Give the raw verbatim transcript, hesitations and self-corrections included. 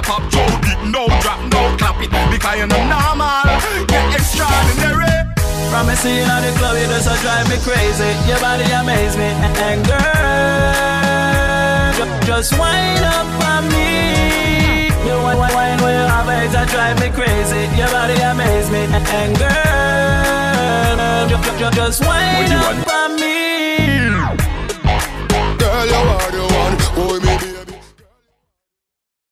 pop, throw it, no drop, no clap it. Because you're not normal, you're extraordinary. From me seeing on the club, you just a drive me crazy. Your body amaze me, and girl, ju- just wind up on me. You wine, wine, wine when you have it, that drive me crazy. Your body amaze me, and girl, ju- ju- ju- just wind up.